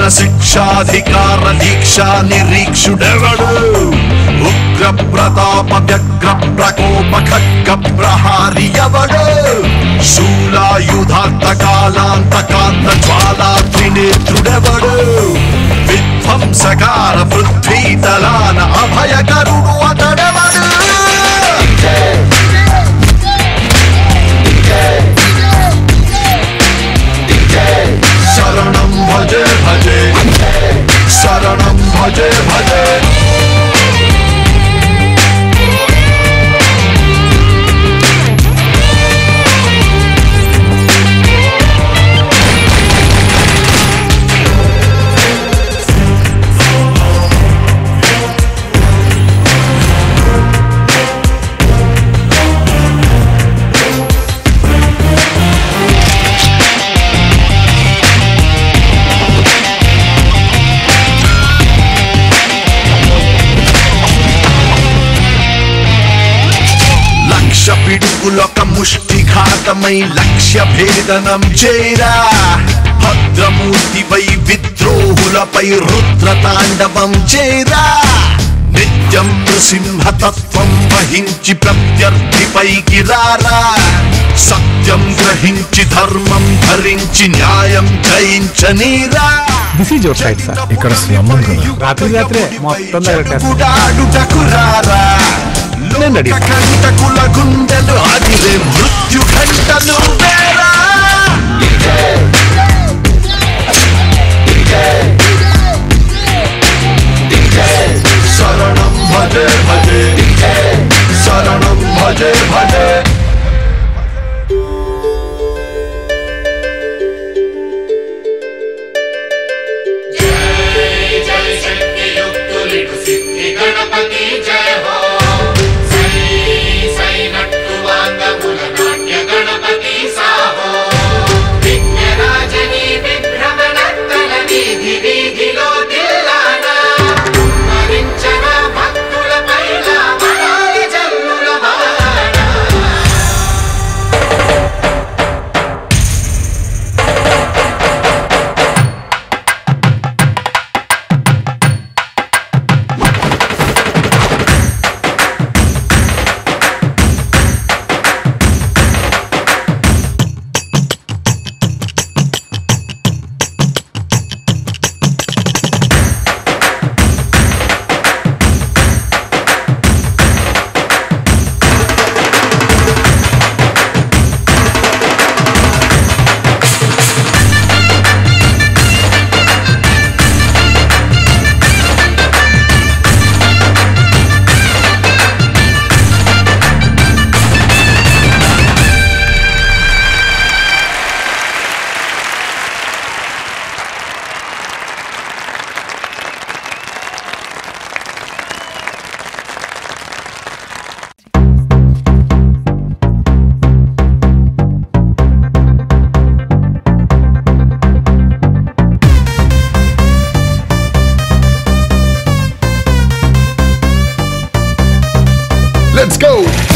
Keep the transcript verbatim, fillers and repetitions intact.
పాలన శిక్షాధికార దీక్షా నిరీక్షుడెవడు ఉగ్ర ప్రతాప వ్యగ్ర ప్రకోప ఖడ్గ ప్రహారి ఎవడు శూలాయుధాంత కాలాంతకాంత జ్వాలా త్రినేత్రుడెవడు విధ్వంసకార పృథ్వీతలాన అభయకరుడు అతడెవడు శరణం భజే భజే శరణం భజే భజే పిడుగులొక ముష్టిఘాతమై లక్ష్య భేదనం చేరా భద్రమూర్తిపై విద్రోహులపై రుద్ర తాండవం చేరా నిత్యం నృసింహతత్వం వహించి ప్రత్యర్థిపైకి రారా సత్యం గ్రహించి ధర్మం ధరించి న్యాయం జయించనీరా this is your side sir. ఇక్కడ స్లమ్ రాత్రి రాత్రే మొత్తం రారా కంటకుల గుండెలు అదిరే మృత్యు కంటలు వేరా శరణం భజే భజే శరణం భజే భజే గణపతి జయ హో గణపతి సాహో విఘ్నరాజని విభ్రమణత్తల వీధి వీధిలో దిల్లానా మరించన భక్తుల పైన మడాలి జల్లుల బాణ Let's go!